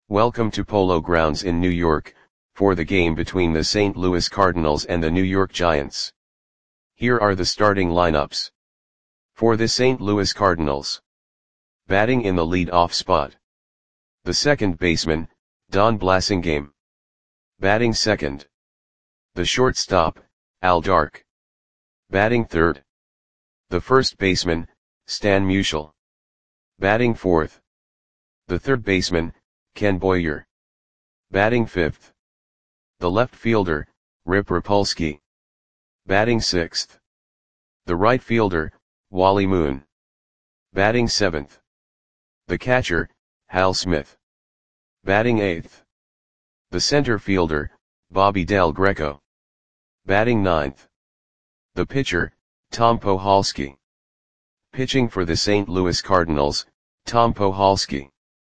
Welcome to Polo Grounds in New York, for the game between the St. Louis Cardinals and the New York Giants. Here are the starting lineups. For the St. Louis Cardinals. Batting in the lead-off spot. The second baseman, Don Blasingame. Batting second. The shortstop, Al Dark. Batting third. The first baseman, Stan Musial. Batting fourth. The third baseman, Ken Boyer. Batting fifth. The left fielder, Rip Rapolsky. Batting sixth. The right fielder, Wally Moon. Batting seventh. The catcher, Hal Smith. Batting eighth. The center fielder, Bobby Del Greco. Batting ninth. The pitcher, Tom Pohalski. Pitching for the St. Louis Cardinals, Tom Pohalski.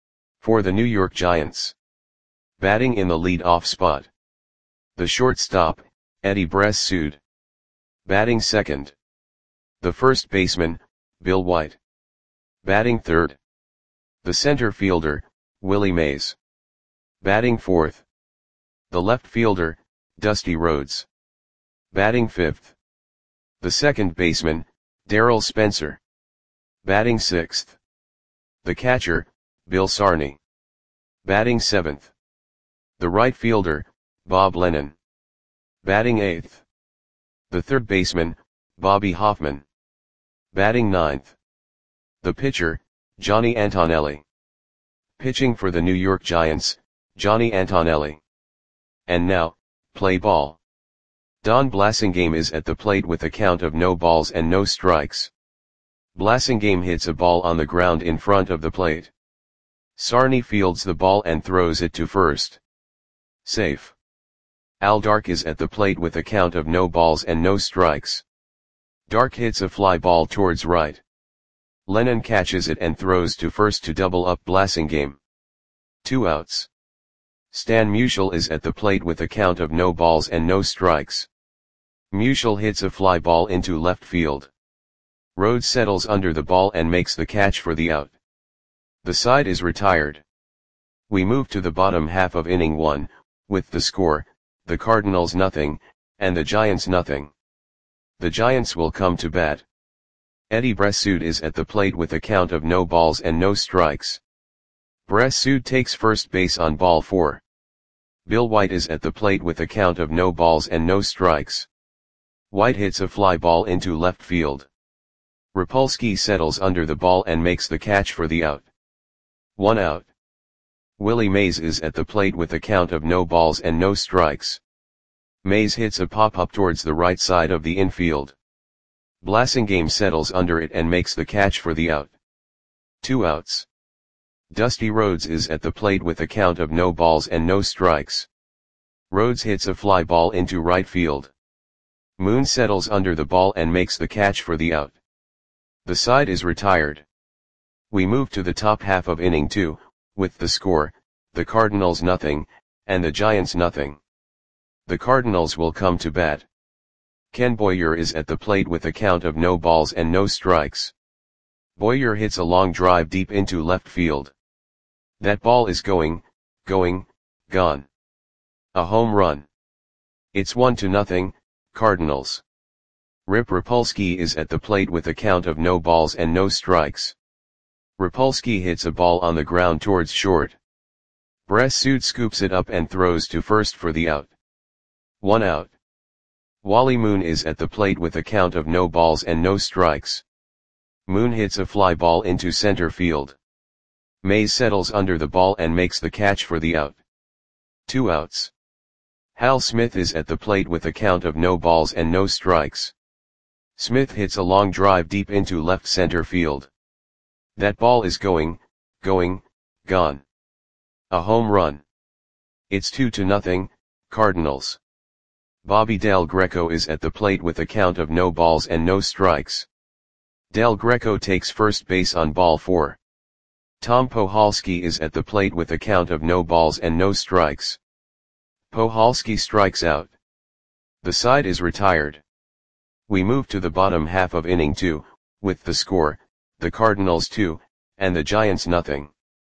For the New York Giants. Batting in the lead-off spot. The shortstop, Eddie Bress-Sood. Batting second. The first baseman, Bill White. Batting third. The center fielder, Willie Mays. Batting fourth. The left fielder, Dusty Rhodes. Batting fifth. The second baseman, Darryl Spencer. Batting sixth. The catcher, Bill Sarney. Batting seventh. The right fielder, Bob Lennon. Batting eighth. The third baseman, Bobby Hoffman. Batting ninth. The pitcher, Johnny Antonelli. Pitching for the New York Giants, Johnny Antonelli. And now, play ball. Don Blasingame is at the plate with a count of no balls and no strikes. Blasingame hits a ball on the ground in front of the plate. Sarney fields the ball and throws it to first. Safe. Al Dark is at the plate with a count of no balls and no strikes. Dark hits a fly ball towards right. Lennon catches it and throws to first to double up Blasingame. 2 outs. Stan Musial is at the plate with a count of no balls and no strikes. Musial hits a fly ball into left field. Rhodes settles under the ball and makes the catch for the out. The side is retired. We move to the bottom half of inning 1, with the score, the Cardinals nothing, and the Giants nothing. The Giants will come to bat. Eddie Bress-Sood is at the plate with a count of no balls and no strikes. Bress-Sood takes first base on ball 4. Bill White is at the plate with a count of no balls and no strikes. White hits a fly ball into left field. Rapolsky settles under the ball and makes the catch for the out. 1 out. Willie Mays is at the plate with a count of no balls and no strikes. Mays hits a pop-up towards the right side of the infield. Blasingame settles under it and makes the catch for the out. 2 outs. Dusty Rhodes is at the plate with a count of no balls and no strikes. Rhodes hits a fly ball into right field. Moon settles under the ball and makes the catch for the out. The side is retired. We move to the top half of inning 2, with the score, the Cardinals nothing, and the Giants nothing. The Cardinals will come to bat. Ken Boyer is at the plate with a count of no balls and no strikes. Boyer hits a long drive deep into left field. That ball is going, gone. A home run. It's 1-0, Cardinals. Rip Rapolsky is at the plate with a count of no balls and no strikes. Rapolsky hits a ball on the ground towards short. Bress-Sood scoops it up and throws to first for the out. 1 out. Wally Moon is at the plate with a count of no balls and no strikes. Moon hits a fly ball into center field. Mays settles under the ball and makes the catch for the out. 2 outs. Hal Smith is at the plate with a count of no balls and no strikes. Smith hits a long drive deep into left center field. That ball is going, gone. A home run. It's 2-0, Cardinals. Bobby Del Greco is at the plate with a count of no balls and no strikes. Del Greco takes first base on ball 4. Tom Pohalski is at the plate with a count of no balls and no strikes. Pohalski strikes out. The side is retired. We move to the bottom half of inning 2, with the score, the Cardinals 2, and the Giants nothing.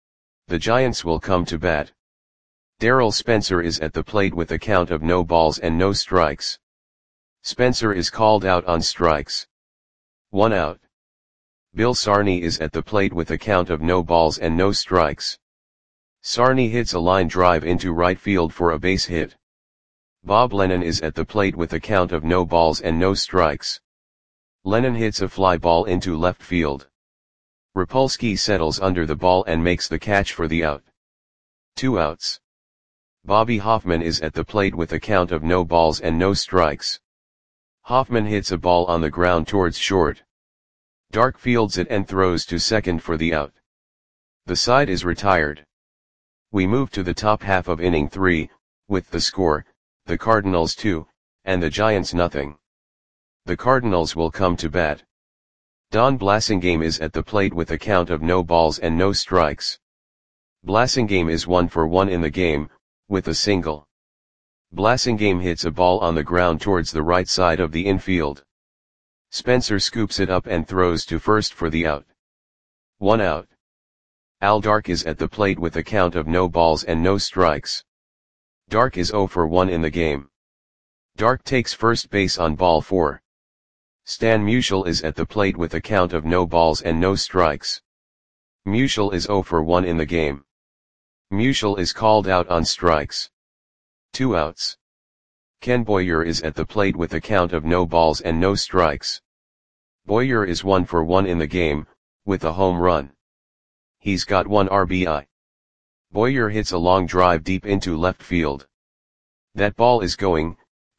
The Giants will come to bat. Darrell Spencer is at the plate with a count of no balls and no strikes. Spencer is called out on strikes. 1 out. Bill Sarney is at the plate with a count of no balls and no strikes. Sarney hits a line drive into right field for a base hit. Bob Lennon is at the plate with a count of no balls and no strikes. Lennon hits a fly ball into left field. Rapolsky settles under the ball and makes the catch for the out. 2 outs. Bobby Hoffman is at the plate with a count of no balls and no strikes. Hoffman hits a ball on the ground towards short. Dark fields it and throws to second for the out. The side is retired. We move to the top half of inning 3, with the score, the Cardinals 2, and the Giants nothing. The Cardinals will come to bat. Don Blasingame is at the plate with a count of no balls and no strikes. Blasingame is 1 for 1 in the game, with a single. Blasingame hits a ball on the ground towards the right side of the infield. Spencer scoops it up and throws to first for the out. 1 out. Al Dark is at the plate with a count of no balls and no strikes. Dark is 0 for 1 in the game. Dark takes first base on ball 4. Stan Musial is at the plate with a count of no balls and no strikes. Musial is 0 for 1 in the game. Musial is called out on strikes. 2 outs. Ken Boyer is at the plate with a count of no balls and no strikes. Boyer is 1 for 1 in the game, with a home run. He's got 1 RBI. Boyer hits a long drive deep into left field. That ball is gone.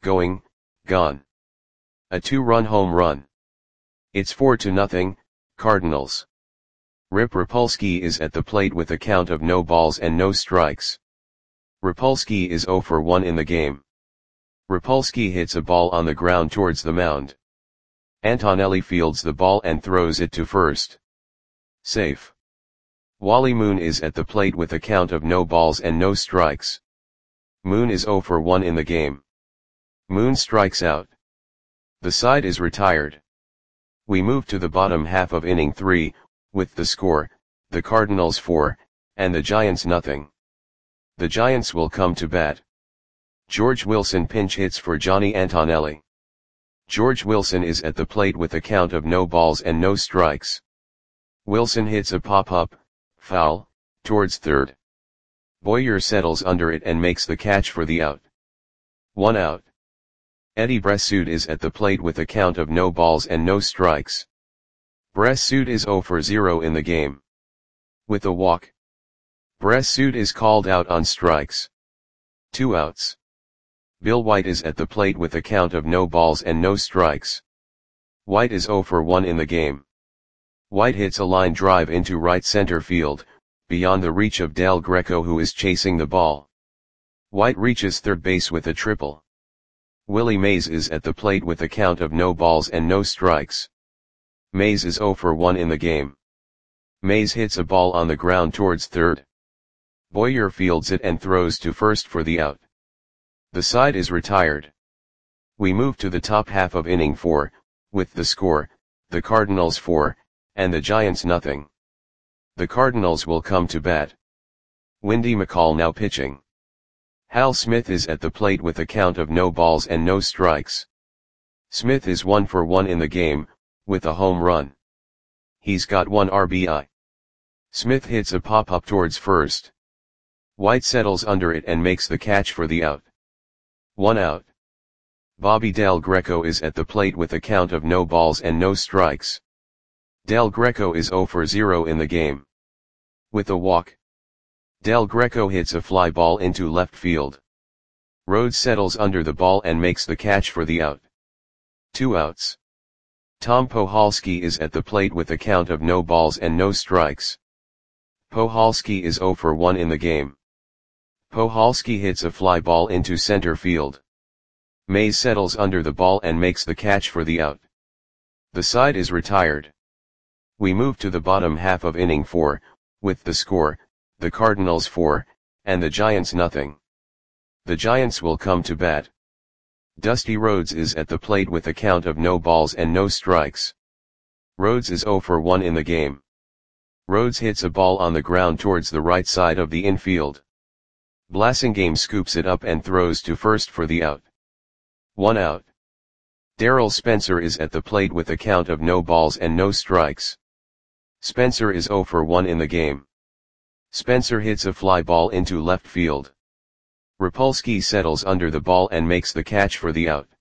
A 2-run home run. It's 4-0, Cardinals. Rip Rapolsky is at the plate with a count of no balls and no strikes. Rapolsky is 0 for 1 in the game. Rapolsky hits a ball on the ground towards the mound. Antonelli fields the ball and throws it to first. Safe. Wally Moon is at the plate with a count of no balls and no strikes. Moon is 0 for 1 in the game. Moon strikes out. The side is retired. We move to the bottom half of inning 3, with the score, the Cardinals 4, and the Giants nothing. The Giants will come to bat. George Wilson pinch hits for Johnny Antonelli. George Wilson is at the plate with a count of no balls and no strikes. Wilson hits a pop-up, foul, towards third. Boyer settles under it and makes the catch for the out. 1 out. Eddie Bressoud is at the plate with a count of no balls and no strikes. Bressoud is 0 for 0 in the game. With a walk. Bressoud is called out on strikes. 2 outs. Bill White is at the plate with a count of no balls and no strikes. White is 0 for 1 in the game. White hits a line drive into right center field, beyond the reach of Del Greco who is chasing the ball. White reaches third base with a triple. Willie Mays is at the plate with a count of no balls and no strikes. Mays is 0 for 1 in the game. Mays hits a ball on the ground towards third. Boyer fields it and throws to first for the out. The side is retired. We move to the top half of inning 4, with the score, the Cardinals 4, and the Giants nothing. The Cardinals will come to bat. Windy McCall now pitching. Hal Smith is at the plate with a count of no balls and no strikes. Smith is 1 for 1 in the game, with a home run. He's got 1 RBI. Smith hits a pop-up towards first. White settles under it and makes the catch for the out. 1 out. Bobby Del Greco is at the plate with a count of no balls and no strikes. Del Greco is 0 for 0 in the game. With a walk. Del Greco hits a fly ball into left field. Rhodes settles under the ball and makes the catch for the out. 2 outs. Tom Pohalski is at the plate with a count of no balls and no strikes. Pohalski is 0 for 1 in the game. Pohalski hits a fly ball into center field. Mays settles under the ball and makes the catch for the out. The side is retired. We move to the bottom half of inning 4, with the score, the Cardinals 4, and the Giants nothing. The Giants will come to bat. Dusty Rhodes is at the plate with a count of no balls and no strikes. Rhodes is 0 for 1 in the game. Rhodes hits a ball on the ground towards the right side of the infield. Blasingame scoops it up and throws to first for the out. 1 out. Darrell Spencer is at the plate with a count of no balls and no strikes. Spencer is 0 for 1 in the game. Spencer hits a fly ball into left field. Rapolsky settles under the ball and makes the catch for the out.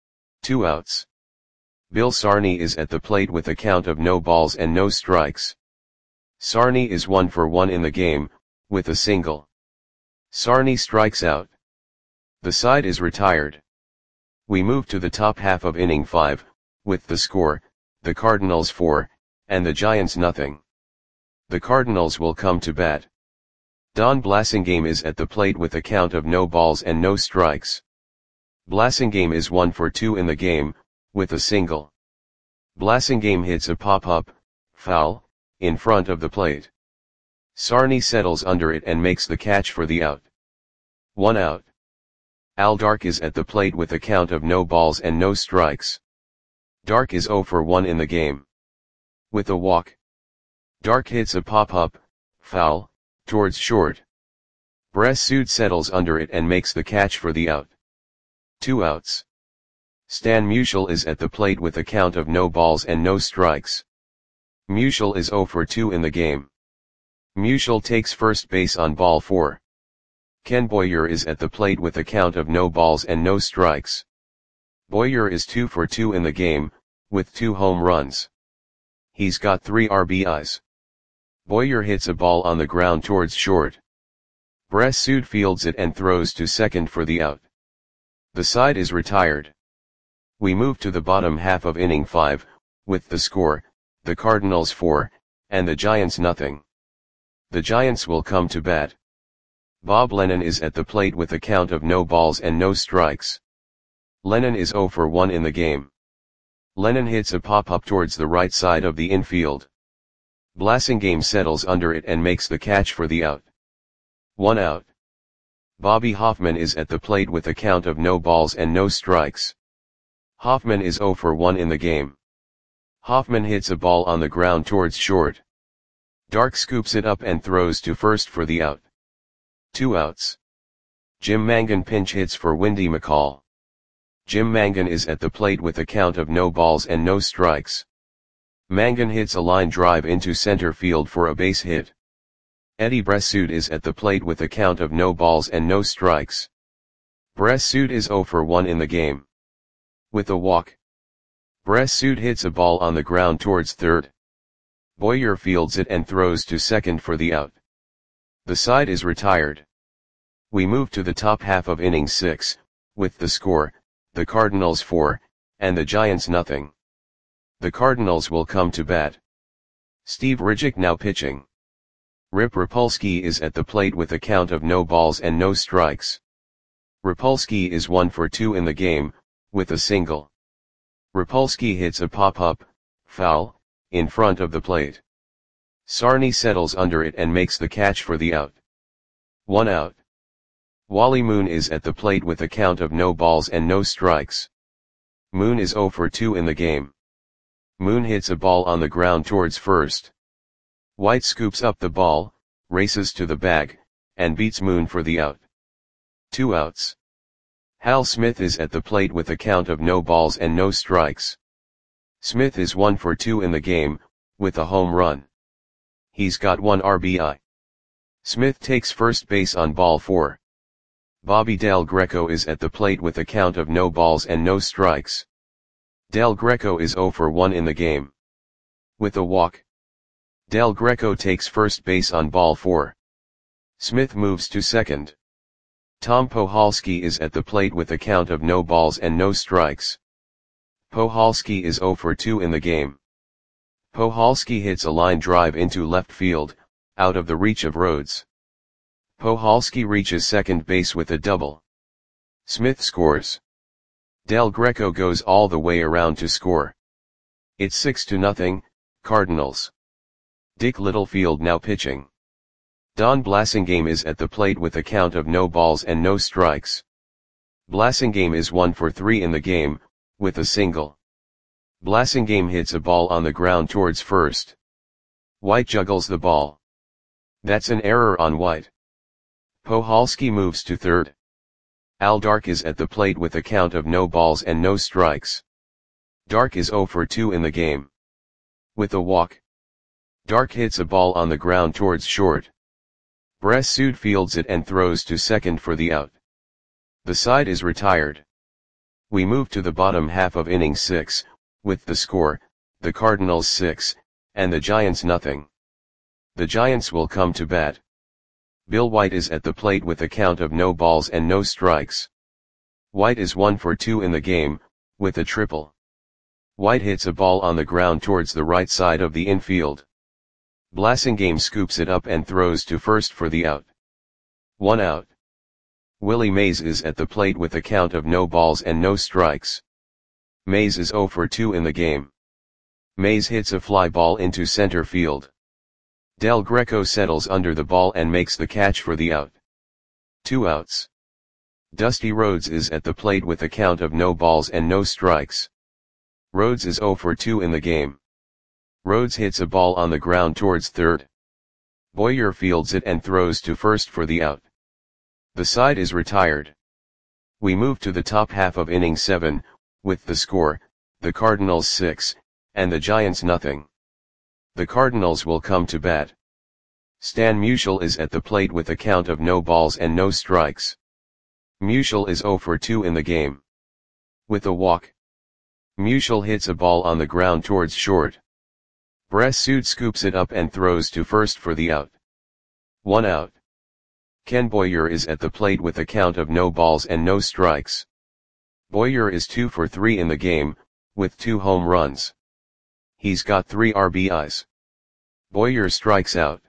2 outs. Bill Sarney is at the plate with a count of no balls and no strikes. Sarney is 1 for 1 in the game, with a single. Sarney strikes out. The side is retired. We move to the top half of inning 5, with the score, the Cardinals 4, and the Giants nothing. The Cardinals will come to bat. Don Blasingame is at the plate with a count of no balls and no strikes. Blasingame is 1 for 2 in the game, with a single. Blasingame hits a pop-up, foul, in front of the plate. Sarney settles under it and makes the catch for the out. 1 out. Al Dark is at the plate with a count of no balls and no strikes. Dark is 0 for 1 in the game. With a walk. Dark hits a pop-up, foul, towards short. Bressud settles under it and makes the catch for the out. 2 outs. Stan Musial is at the plate with a count of no balls and no strikes. Musial is 0 for 2 in the game. Musial takes first base on ball 4. Ken Boyer is at the plate with a count of no balls and no strikes. Boyer is 2 for 2 in the game, with 2 home runs. He's got 3 RBIs. Boyer hits a ball on the ground towards short. Bressud fields it and throws to second for the out. The side is retired. We move to the bottom half of inning 5, with the score, the Cardinals 4, and the Giants nothing. The Giants will come to bat. Bob Lennon is at the plate with a count of no balls and no strikes. Lennon is 0 for 1 in the game. Lennon hits a pop-up towards the right side of the infield. Blasingame settles under it and makes the catch for the out. 1 out. Bobby Hoffman is at the plate with a count of no balls and no strikes. Hoffman is 0 for 1 in the game. Hoffman hits a ball on the ground towards short. Dark scoops it up and throws to first for the out. 2 outs. Jim Mangan pinch hits for Windy McCall. Jim Mangan is at the plate with a count of no balls and no strikes. Mangan hits a line drive into center field for a base hit. Eddie Bressud is at the plate with a count of no balls and no strikes. Bressud is 0 for 1 in the game. With a walk. Bressud hits a ball on the ground towards third. Boyer fields it and throws to second for the out. The side is retired. We move to the top half of inning 6, with the score, the Cardinals 4, and the Giants nothing. The Cardinals will come to bat. Steve Ridgick now pitching. Rip Rapolsky is at the plate with a count of no balls and no strikes. Rapolsky is 1 for 2 in the game, with a single. Rapolsky hits a pop-up, foul, in front of the plate. Sarney settles under it and makes the catch for the out. 1 out. Wally Moon is at the plate with a count of no balls and no strikes. Moon is 0 for 2 in the game. Moon hits a ball on the ground towards first. White scoops up the ball, races to the bag, and beats Moon for the out. 2 outs. Hal Smith is at the plate with a count of no balls and no strikes. Smith is 1 for 2 in the game, with a home run. He's got 1 RBI. Smith takes first base on ball 4. Bobby Del Greco is at the plate with a count of no balls and no strikes. Del Greco is 0 for 1 in the game. With a walk. Del Greco takes first base on ball 4. Smith moves to second. Tom Pohalski is at the plate with a count of no balls and no strikes. Pohalski is 0 for 2 in the game. Pohalski hits a line drive into left field, out of the reach of Rhodes. Pohalski reaches second base with a double. Smith scores. Del Greco goes all the way around to score. It's 6-0, Cardinals. Dick Littlefield now pitching. Don Blasingame is at the plate with a count of no balls and no strikes. Blasingame is 1 for 3 in the game, with a single. Blasingame hits a ball on the ground towards first. White juggles the ball. That's an error on white. Pohalski moves to third. Al Dark is at the plate with a count of no balls and no strikes. Dark is 0 for 2 in the game. With a walk, Dark hits a ball on the ground towards short. Bressoud fields it and throws to second for the out. The side is retired. We move to the bottom half of inning 6, with the score, the Cardinals 6, and the Giants nothing. The Giants will come to bat. Bill White is at the plate with a count of no balls and no strikes. White is 1 for 2 in the game, with a triple. White hits a ball on the ground towards the right side of the infield. Blasingame scoops it up and throws to first for the out. 1 out. Willie Mays is at the plate with a count of no balls and no strikes. Mays is 0 for 2 in the game. Mays hits a fly ball into center field. Del Greco settles under the ball and makes the catch for the out. 2 outs. Dusty Rhodes is at the plate with a count of no balls and no strikes. Rhodes is 0 for 2 in the game. Rhodes hits a ball on the ground towards third. Boyer fields it and throws to first for the out. The side is retired. We move to the top half of inning 7, with the score, the Cardinals 6, and the Giants nothing. The Cardinals will come to bat. Stan Musial is at the plate with a count of no balls and no strikes. Musial is 0 for 2 in the game. With a walk, Musial hits a ball on the ground towards short. Bressoud scoops it up and throws to first for the out. 1 out. Ken Boyer is at the plate with a count of no balls and no strikes. Boyer is 2 for 3 in the game, with 2 home runs. He's got 3 RBIs. Boyer strikes out.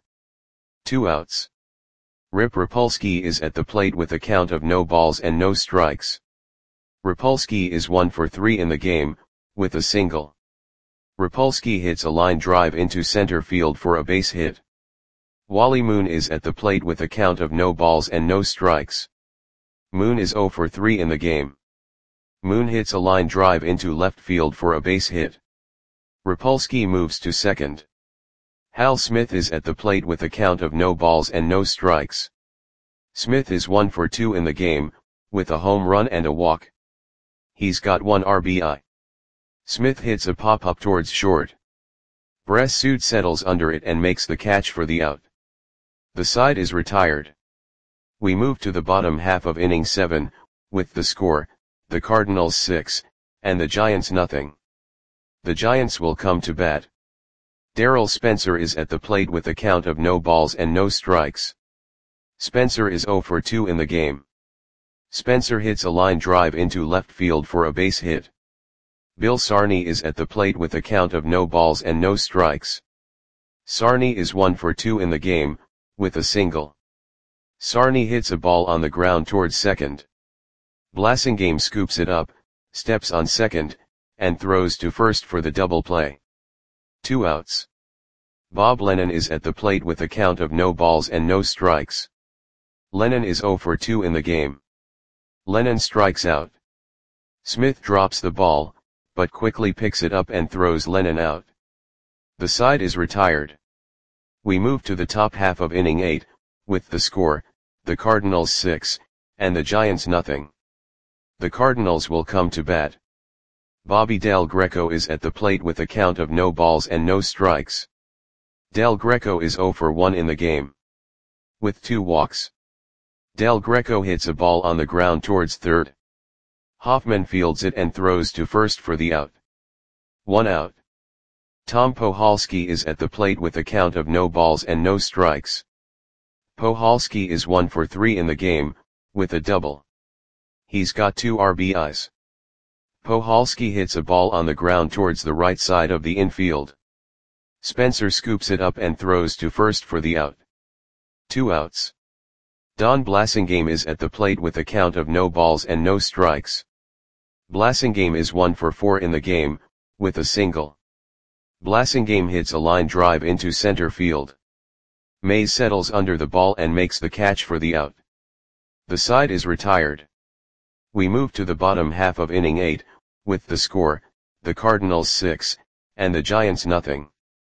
2 outs. Rip Rapolsky is at the plate with a count of no balls and no strikes. Rapolsky is 1 for 3 in the game, with a single. Rapolsky hits a line drive into center field for a base hit. Wally Moon is at the plate with a count of no balls and no strikes. Moon is 0 for 3 in the game. Moon hits a line drive into left field for a base hit. Rapolsky moves to second. Hal Smith is at the plate with a count of no balls and no strikes. Smith is 1 for 2 in the game, with a home run and a walk. He's got 1 RBI. Smith hits a pop-up towards short. Bressoud settles under it and makes the catch for the out. The side is retired. We move to the bottom half of inning 7, with the score, the Cardinals 6, and the Giants nothing. The Giants will come to bat. Darrell Spencer is at the plate with a count of no balls and no strikes. Spencer is 0 for 2 in the game. Spencer hits a line drive into left field for a base hit. Bill Sarney is at the plate with a count of no balls and no strikes. Sarney is 1 for 2 in the game, with a single. Sarney hits a ball on the ground towards second. Blasingame scoops it up, steps on second, and throws to first for the double play. 2 outs. Bob Lennon is at the plate with a count of no balls and no strikes. Lennon is 0 for 2 in the game. Lennon strikes out. Smith drops the ball, but quickly picks it up and throws Lennon out. The side is retired. We move to the top half of inning 8, with the score, the Cardinals 6, and the Giants nothing. The Cardinals will come to bat. Bobby Del Greco is at the plate with a count of no balls and no strikes. Del Greco is 0 for 1 in the game. With 2 walks. Del Greco hits a ball on the ground towards third. Hoffman fields it and throws to first for the out. 1 out. Tom Pohalski is at the plate with a count of no balls and no strikes. Pohalski is 1 for 3 in the game, with a double. He's got 2 RBIs. Pohalski hits a ball on the ground towards the right side of the infield. Spencer scoops it up and throws to first for the out. 2 outs. Don Blasingame is at the plate with a count of no balls and no strikes. Blasingame is 1 for 4 in the game, with a single. Blasingame hits a line drive into center field. Mays settles under the ball and makes the catch for the out. The side is retired. We move to the bottom half of inning 8, with the score, the Cardinals 6, and the Giants nothing.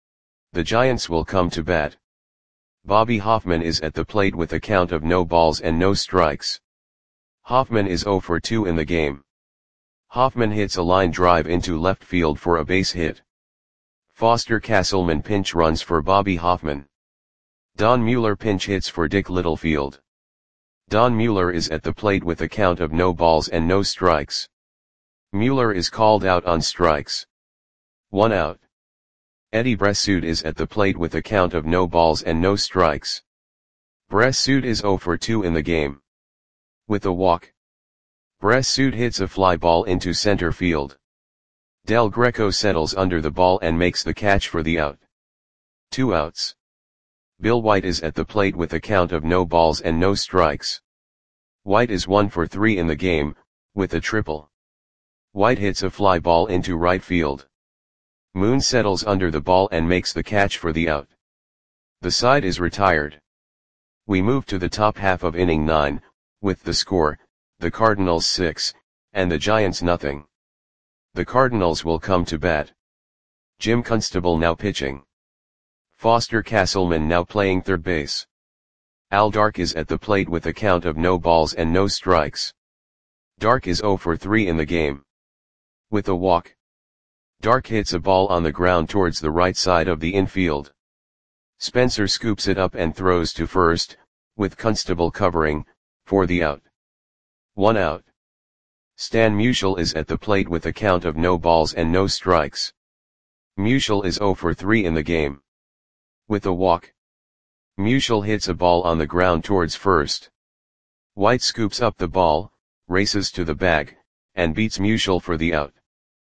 The Giants will come to bat. Bobby Hoffman is at the plate with a count of no balls and no strikes. Hoffman is 0 for 2 in the game. Hoffman hits a line drive into left field for a base hit. Foster Castleman pinch runs for Bobby Hoffman. Don Mueller pinch hits for Dick Littlefield. Don Mueller is at the plate with a count of no balls and no strikes. Mueller is called out on strikes. 1 out. Eddie Bressoud is at the plate with a count of no balls and no strikes. Bressoud is 0 for 2 in the game. With a walk, Bressoud hits a fly ball into center field. Del Greco settles under the ball and makes the catch for the out. 2 outs. Bill White is at the plate with a count of no balls and no strikes. White is 1 for 3 in the game, with a triple. White hits a fly ball into right field. Moon settles under the ball and makes the catch for the out. The side is retired. We move to the top half of inning 9, with the score, the Cardinals 6, and the Giants nothing. The Cardinals will come to bat. Jim Constable now pitching. Foster Castleman now playing third base. Al Dark is at the plate with a count of no balls and no strikes. Dark is 0 for 3 in the game. With a walk, Dark hits a ball on the ground towards the right side of the infield. Spencer scoops it up and throws to first, with Constable covering, for the out. 1 out. Stan Musial is at the plate with a count of no balls and no strikes. Musial is 0 for 3 in the game. With a walk, Musial hits a ball on the ground towards first. White scoops up the ball, races to the bag, and beats Musial for the out.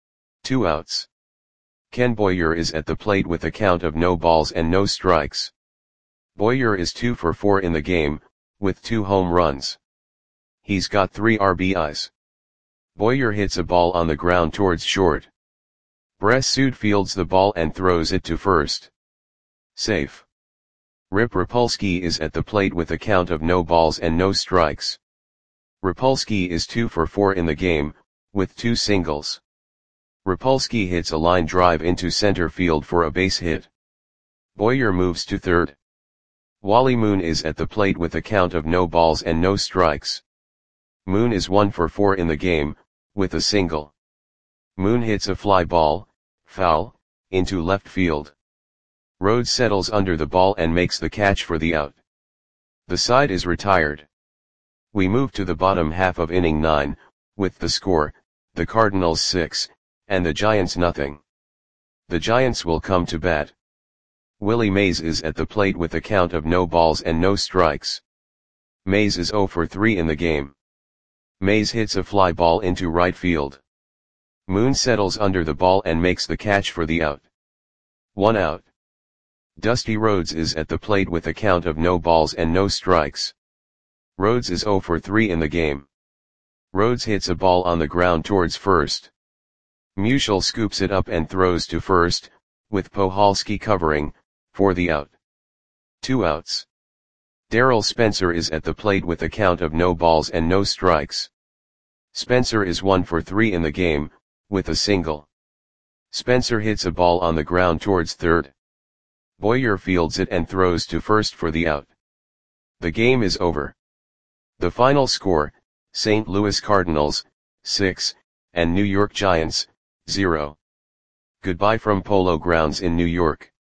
2 outs. Ken Boyer is at the plate with a count of no balls and no strikes. Boyer is 2 for 4 in the game, with 2 home runs. He's got 3 RBIs. Boyer hits a ball on the ground towards short. Bressoud fields the ball and throws it to first. Safe. Rip Rapolsky is at the plate with a count of no balls and no strikes. Rapolsky is 2 for 4 in the game, with 2 singles. Rapolsky hits a line drive into center field for a base hit. Boyer moves to third. Wally Moon is at the plate with a count of no balls and no strikes. Moon is 1 for 4 in the game, with a single. Moon hits a fly ball, foul, into left field. Rhodes settles under the ball and makes the catch for the out. The side is retired. We move to the bottom half of inning 9, with the score, the Cardinals 6, and the Giants nothing. The Giants will come to bat. Willie Mays is at the plate with a count of no balls and no strikes. Mays is 0 for 3 in the game. Mays hits a fly ball into right field. Moon settles under the ball and makes the catch for the out. 1 out. Dusty Rhodes is at the plate with a count of no balls and no strikes. Rhodes is 0 for 3 in the game. Rhodes hits a ball on the ground towards first. Musial scoops it up and throws to first, with Pohalski covering, for the out. 2 outs. Darrell Spencer is at the plate with a count of no balls and no strikes. Spencer is 1 for 3 in the game, with a single. Spencer hits a ball on the ground towards third. Boyer fields it and throws to first for the out. The game is over. The final score, St. Louis Cardinals, 6, and New York Giants, 0. Goodbye from Polo Grounds in New York.